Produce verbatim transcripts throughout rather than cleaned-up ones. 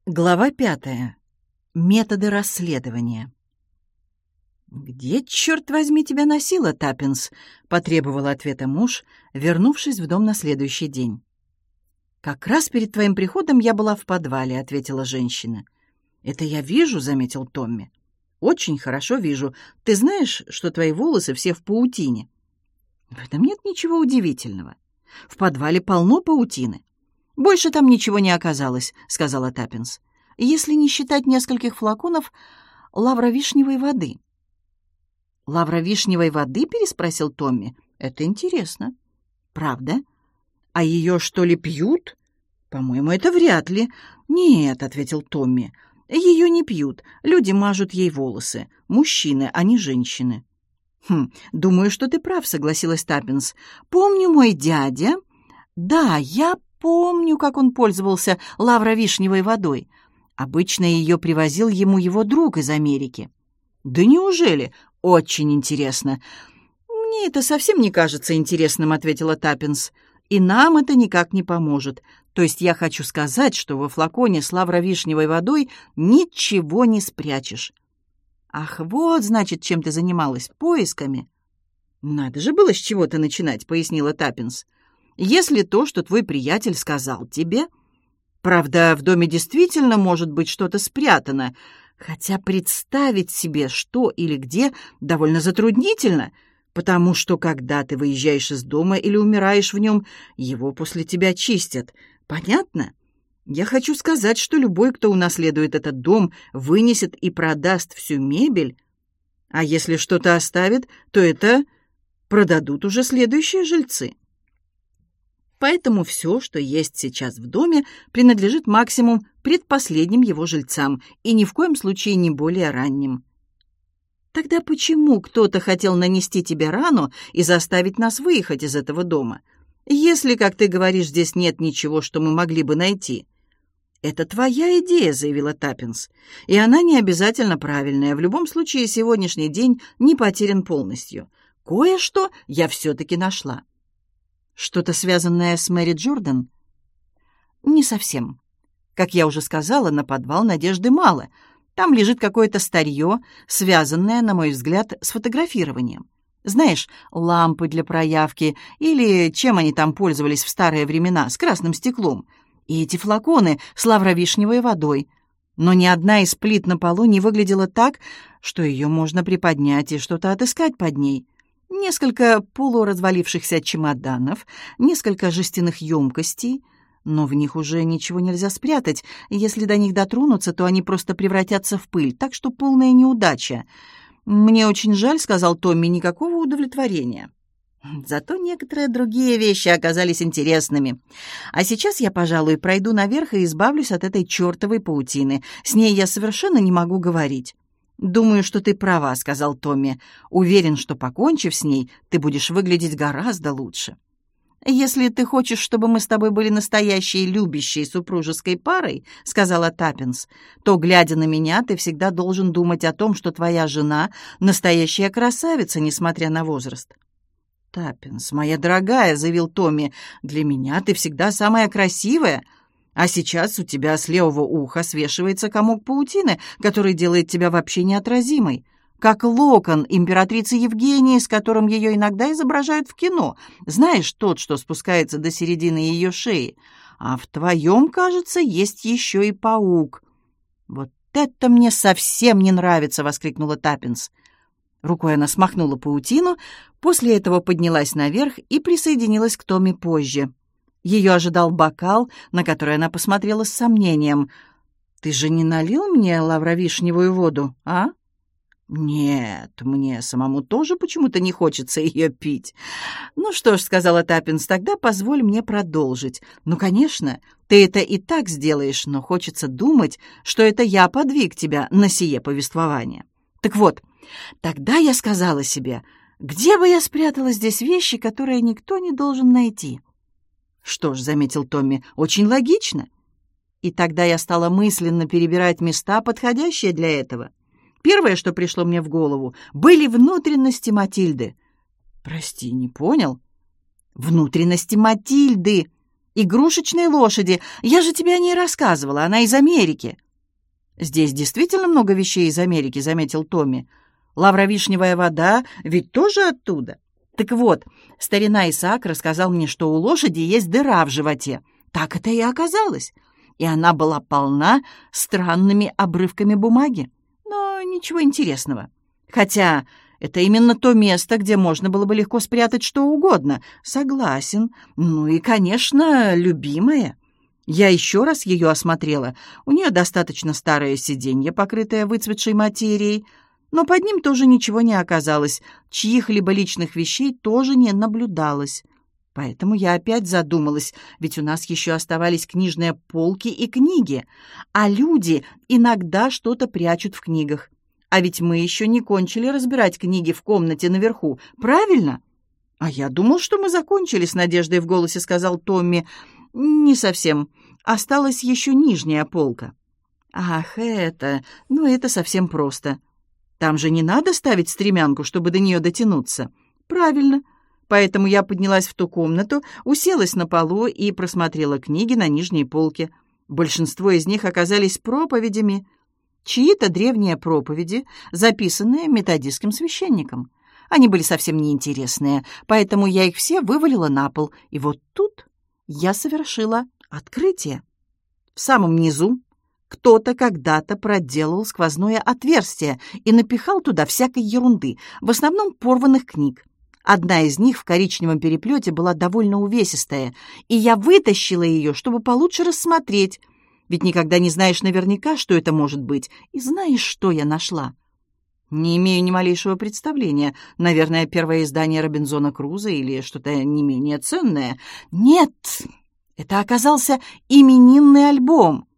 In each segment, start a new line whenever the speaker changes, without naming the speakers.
Глава пятая. Методы расследования. «Где, черт возьми, тебя носило, Таппинс?» — потребовал ответа муж, вернувшись в дом на следующий день. «Как раз перед твоим приходом я была в подвале», — ответила женщина. «Это я вижу», — заметил Томми. «Очень хорошо вижу. Ты знаешь, что твои волосы все в паутине?» «В этом нет ничего удивительного. В подвале полно паутины. «Больше там ничего не оказалось», — сказала Таппинс, «если не считать нескольких флаконов лавровишневой воды». «Лавровишневой воды?» — переспросил Томми. «Это интересно». «Правда? А ее, что ли, пьют?» «По-моему, это вряд ли». «Нет», — ответил Томми, «ее не пьют. Люди мажут ей волосы. Мужчины, а не женщины». «Хм, думаю, что ты прав», — согласилась Таппинс. «Помню, мой дядя...» «Да, я помню, как он пользовался лавровишневой водой. Обычно ее привозил ему его друг из Америки». «Да неужели? Очень интересно». «Мне это совсем не кажется интересным», — ответила Таппинс. «И нам это никак не поможет. То есть я хочу сказать, что во флаконе с лавровишневой водой ничего не спрячешь». «Ах, вот, значит, чем ты занималась, поисками». «Надо же было с чего-то начинать», — пояснила Таппинс. «Если то, что твой приятель сказал тебе... Правда, в доме действительно может быть что-то спрятано, хотя представить себе, что или где, довольно затруднительно, потому что, когда ты выезжаешь из дома или умираешь в нем, его после тебя чистят. Понятно? Я хочу сказать, что любой, кто унаследует этот дом, вынесет и продаст всю мебель, а если что-то оставит, то это продадут уже следующие жильцы. Поэтому все, что есть сейчас в доме, принадлежит максимум предпоследним его жильцам и ни в коем случае не более ранним. Тогда почему кто-то хотел нанести тебе рану и заставить нас выехать из этого дома, если, как ты говоришь, здесь нет ничего, что мы могли бы найти?» «Это твоя идея», — заявила Таппинс, «и она не обязательно правильная. В любом случае, сегодняшний день не потерян полностью. Кое-что я все-таки нашла». «Что-то связанное с Мэри Джордан?» «Не совсем. Как я уже сказала, на подвал надежды мало. Там лежит какое-то старье, связанное, на мой взгляд, с фотографированием. Знаешь, лампы для проявки или чем они там пользовались в старые времена, с красным стеклом. И эти флаконы с лавровишневой водой. Но ни одна из плит на полу не выглядела так, что ее можно приподнять и что-то отыскать под ней. Несколько полуразвалившихся чемоданов, несколько жестяных емкостей, но в них уже ничего нельзя спрятать. Если до них дотронуться, то они просто превратятся в пыль, так что полная неудача. «Мне очень жаль», — сказал Томми, — «никакого удовлетворения». Зато некоторые другие вещи оказались интересными. А сейчас я, пожалуй, пройду наверх и избавлюсь от этой чертовой паутины. С ней я совершенно не могу говорить. «Думаю, что ты права», — сказал Томми. «Уверен, что, покончив с ней, ты будешь выглядеть гораздо лучше». «Если ты хочешь, чтобы мы с тобой были настоящей любящей супружеской парой», — сказала Таппинс, «то, глядя на меня, ты всегда должен думать о том, что твоя жена — настоящая красавица, несмотря на возраст». «Таппинс, моя дорогая», — заявил Томми, — «для меня ты всегда самая красивая. А сейчас у тебя с левого уха свешивается комок паутины, который делает тебя вообще неотразимой, как локон императрицы Евгении, с которым ее иногда изображают в кино. Знаешь, тот, что спускается до середины ее шеи. А в твоем, кажется, есть еще и паук». «Вот это мне совсем не нравится!» — воскликнула Таппинс. Рукой она смахнула паутину, после этого поднялась наверх и присоединилась к Томми позже. Ее ожидал бокал, на который она посмотрела с сомнением. «Ты же не налил мне лавровишневую воду, а?» «Нет, мне самому тоже почему-то не хочется ее пить». «Ну что ж», — сказала Таппинс, — «тогда позволь мне продолжить. Ну, конечно, ты это и так сделаешь, но хочется думать, что это я подвиг тебя на сие повествование. Так вот, тогда я сказала себе, где бы я спрятала здесь вещи, которые никто не должен найти?» «Что ж», — заметил Томми, — «очень логично». И тогда я стала мысленно перебирать места, подходящие для этого. Первое, что пришло мне в голову, были внутренности Матильды. «Прости, не понял?» «Внутренности Матильды. Игрушечные лошади. Я же тебе о ней рассказывала. Она из Америки». «Здесь действительно много вещей из Америки», — заметил Томми. «Лавровишневая вода ведь тоже оттуда». «Так вот, старина Исаак рассказал мне, что у лошади есть дыра в животе. Так это и оказалось. И она была полна странными обрывками бумаги. Но ничего интересного. Хотя это именно то место, где можно было бы легко спрятать что угодно. Согласен. Ну и, конечно, любимая. Я еще раз ее осмотрела. У нее достаточно старое сиденье, покрытое выцветшей материей. Но под ним тоже ничего не оказалось. Чьих-либо личных вещей тоже не наблюдалось. Поэтому я опять задумалась, ведь у нас еще оставались книжные полки и книги, а люди иногда что-то прячут в книгах. А ведь мы еще не кончили разбирать книги в комнате наверху, правильно? А я думал, что мы закончили, с надеждой в голосе сказал Томми. Не совсем. Осталась еще нижняя полка. Ах, это... Ну, это совсем просто. Там же не надо ставить стремянку, чтобы до нее дотянуться. Правильно. Поэтому я поднялась в ту комнату, уселась на полу и просмотрела книги на нижней полке. Большинство из них оказались проповедями. Чьи-то древние проповеди, записанные методистским священником. Они были совсем неинтересные, поэтому я их все вывалила на пол. И вот тут я совершила открытие. В самом низу кто-то когда-то проделал сквозное отверстие и напихал туда всякой ерунды, в основном порванных книг. Одна из них в коричневом переплете была довольно увесистая, и я вытащила ее, чтобы получше рассмотреть. Ведь никогда не знаешь наверняка, что это может быть. И знаешь, что я нашла? Не имею ни малейшего представления. Наверное, первое издание Робинзона Крузо или что-то не менее ценное. Нет, это оказался именинный альбом.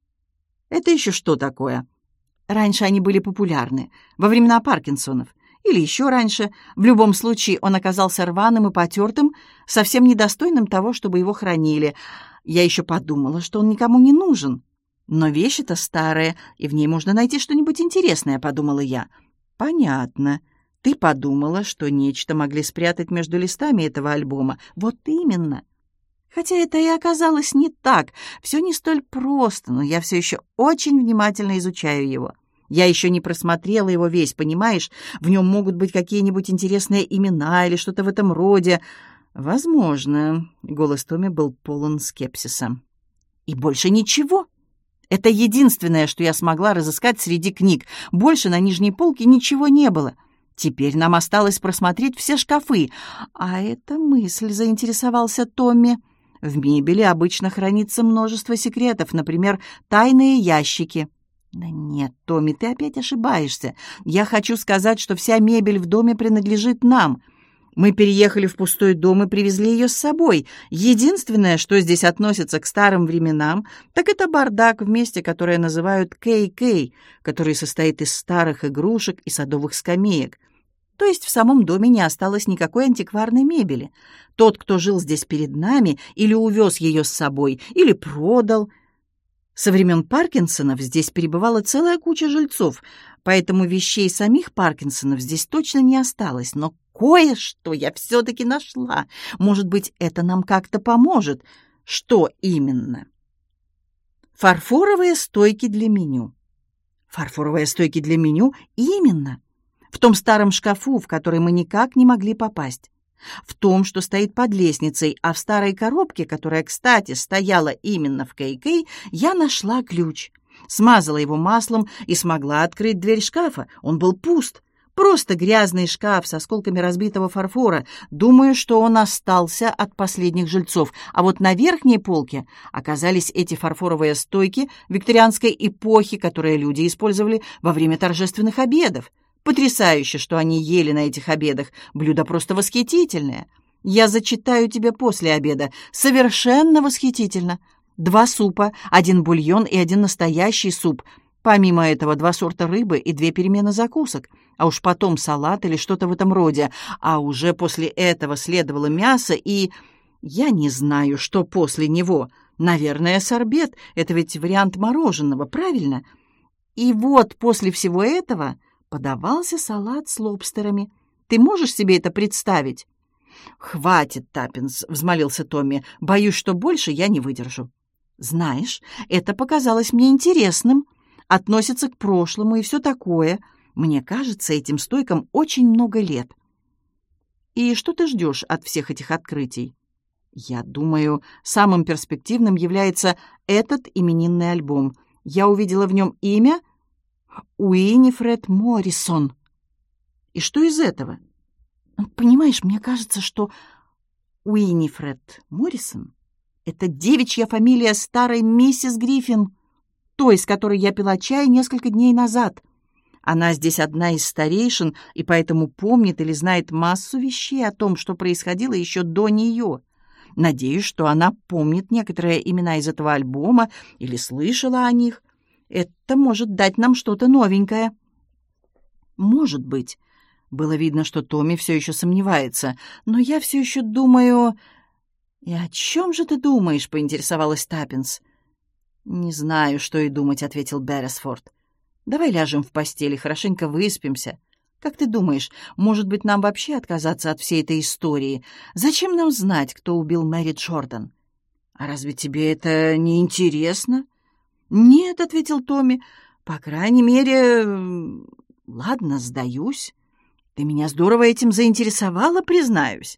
Это еще что такое? Раньше они были популярны, во времена Паркинсонов. Или еще раньше. В любом случае, он оказался рваным и потертым, совсем недостойным того, чтобы его хранили. Я еще подумала, что он никому не нужен. Но вещь-то старая, и в ней можно найти что-нибудь интересное, подумала я. Понятно. Ты подумала, что нечто могли спрятать между листами этого альбома. Вот именно. Хотя это и оказалось не так. Все не столь просто, но я все еще очень внимательно изучаю его. Я еще не просмотрела его весь, понимаешь? В нем могут быть какие-нибудь интересные имена или что-то в этом роде. Возможно. Голос Томми был полон скепсиса. И больше ничего. Это единственное, что я смогла разыскать среди книг. Больше на нижней полке ничего не было. Теперь нам осталось просмотреть все шкафы. А эта мысль, заинтересовался Томми. В мебели обычно хранится множество секретов, например, тайные ящики. Да нет, Томми, ты опять ошибаешься. Я хочу сказать, что вся мебель в доме принадлежит нам. Мы переехали в пустой дом и привезли ее с собой. Единственное, что здесь относится к старым временам, так это бардак в месте, которое называют Кей-Кей, который состоит из старых игрушек и садовых скамеек. То есть в самом доме не осталось никакой антикварной мебели. Тот, кто жил здесь перед нами, или увез ее с собой, или продал. Со времен Паркинсонов здесь перебывала целая куча жильцов, поэтому вещей самих Паркинсонов здесь точно не осталось. Но кое-что я все-таки нашла. Может быть, это нам как-то поможет. Что именно? Фарфоровые стойки для меню. Фарфоровые стойки для меню? Именно. В том старом шкафу, в который мы никак не могли попасть. В том, что стоит под лестницей, а в старой коробке, которая, кстати, стояла именно в Кей-Кей, я нашла ключ. Смазала его маслом и смогла открыть дверь шкафа. Он был пуст. Просто грязный шкаф с осколками разбитого фарфора. Думаю, что он остался от последних жильцов. А вот на верхней полке оказались эти фарфоровые стойки викторианской эпохи, которые люди использовали во время торжественных обедов. Потрясающе, что они ели на этих обедах. Блюдо просто восхитительное. Я зачитаю тебе после обеда. Совершенно восхитительно. Два супа, один бульон и один настоящий суп. Помимо этого, два сорта рыбы и две перемены закусок. А уж потом салат или что-то в этом роде. А уже после этого следовало мясо и... Я не знаю, что после него. Наверное, сорбет. Это ведь вариант мороженого, правильно? И вот после всего этого... подавался салат с лобстерами. Ты можешь себе это представить? «Хватит, Таппинс», — взмолился Томми. «Боюсь, что больше я не выдержу». «Знаешь, это показалось мне интересным. Относится к прошлому и все такое. Мне кажется, этим стойкам очень много лет». «И что ты ждешь от всех этих открытий?» «Я думаю, самым перспективным является этот именинный альбом. Я увидела в нем имя Уинифред Моррисон». «И что из этого?» «Понимаешь, мне кажется, что Уинифред Моррисон — это девичья фамилия старой миссис Гриффин, той, с которой я пила чай несколько дней назад. Она здесь одна из старейшин и поэтому помнит или знает массу вещей о том, что происходило еще до нее. Надеюсь, что она помнит некоторые имена из этого альбома или слышала о них. Это может дать нам что-то новенькое». «Может быть». Было видно, что Томми все еще сомневается. «Но я все еще думаю...» «И о чем же ты думаешь?» — поинтересовалась Таппинс. «Не знаю, что и думать», — ответил Берресфорд. «Давай ляжем в постели, хорошенько выспимся. Как ты думаешь, может быть, нам вообще отказаться от всей этой истории? Зачем нам знать, кто убил Мэри Джордан?» «А разве тебе это не интересно?» «Нет», — ответил Томми. «По крайней мере... Ладно, сдаюсь. Ты меня здорово этим заинтересовала, признаюсь».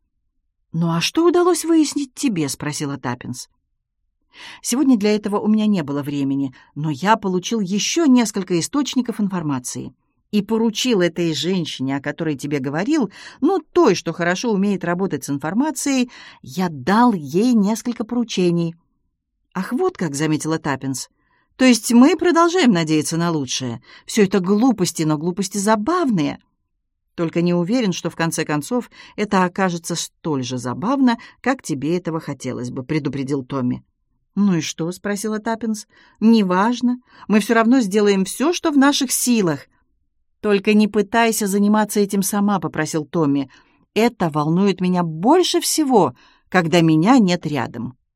«Ну а что удалось выяснить тебе?» — спросила Таппинс. «Сегодня для этого у меня не было времени, но я получил еще несколько источников информации и поручил этой женщине, о которой тебе говорил, ну, той, что хорошо умеет работать с информацией, я дал ей несколько поручений». «Ах, вот как», — заметила Таппинс. «То есть мы продолжаем надеяться на лучшее. Все это глупости, но глупости забавные». «Только не уверен, что в конце концов это окажется столь же забавно, как тебе этого хотелось бы», — предупредил Томми. «Ну и что?» — спросила Таппинс. «Неважно. Мы все равно сделаем все, что в наших силах». «Только не пытайся заниматься этим сама», — попросил Томми. «Это волнует меня больше всего, когда меня нет рядом».